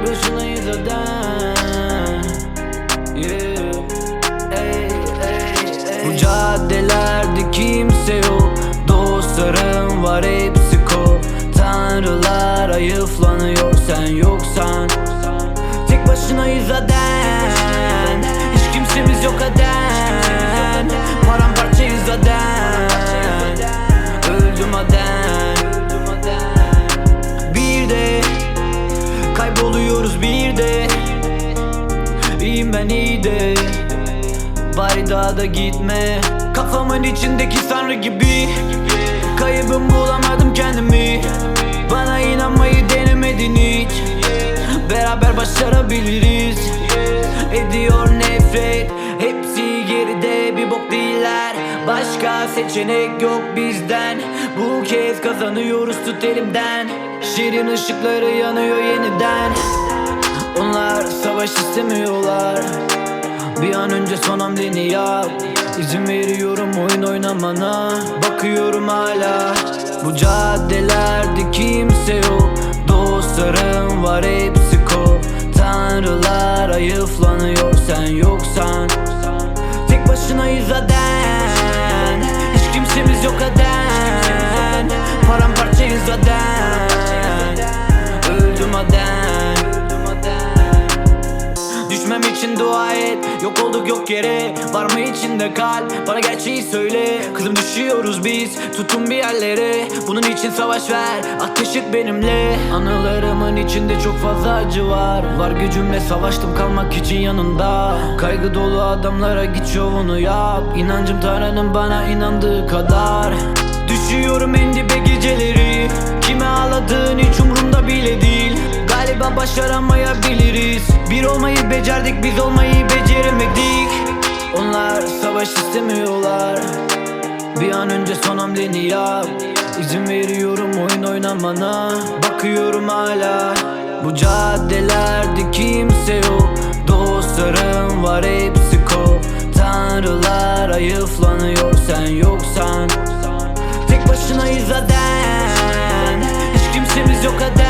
başınayız zaten. Bu caddelerde kimse yok, dostlarım var hepsi kop. Tanrılar ayıflanıyor sen yoksan. Tek başınayız zaten, hiç kimsemiz yok aden. Paramparçayız zaten, öldüm aden. Bir de kayboluyoruz bir de. İyiyim ben iyi de, bari daha da gitme. Kafamın içindeki tanrı gibi, kaybım bulamadım kendimi. Bana inanmayı denemedin hiç. Beraber başarabiliriz. Ediyor nefret, hepsi geride, bir bok değiller. Başka seçenek yok bizden. Bu kez kazanıyoruz, tut elimden. Şirin ışıkları yanıyor yeniden. Onlar savaş istemiyorlar. Bir an önce son hamleni yap. İzin veriyorum oyun oynamana. Bakıyorum hala. Bu caddelerde kimse yok, dostlarım var hepsi kop. Tanrılar ayıflanıyor sen yoksan. Tek başınayız zaten, hiç kimsemiz yok aden. Paramparçayız zaten, öldüm aden. Düşmem için dua et, yok olduk yok yere. Var mı içinde kalp, bana gerçeği söyle. Kızım düşüyoruz biz, tutun bir yerlere. Bunun için savaş ver, ateş et benimle. Anılarımın içinde çok fazla acı var. Var gücümle savaştım kalmak için yanında. Kaygı dolu adamlara git şovunu yap. İnancım Tanrı'nın bana inandığı kadar. Düşüyorum en dibe geceleri. Kime ağladığın hiç umurumda bile değil. Galiba başaramayabiliriz. Bir olmayı becerdik, biz olmayı beceremedik. Onlar savaş istemiyorlar. Bir an önce son hamleni yap. İzin veriyorum oyun oynamana. Bakıyorum hala. Bu caddelerde kimse yok, dostlarım var hepsi kop. Tanrılar ayıflanıyor sen yoksan. Tek başınayız zaten, hiç kimsemiz yok aden.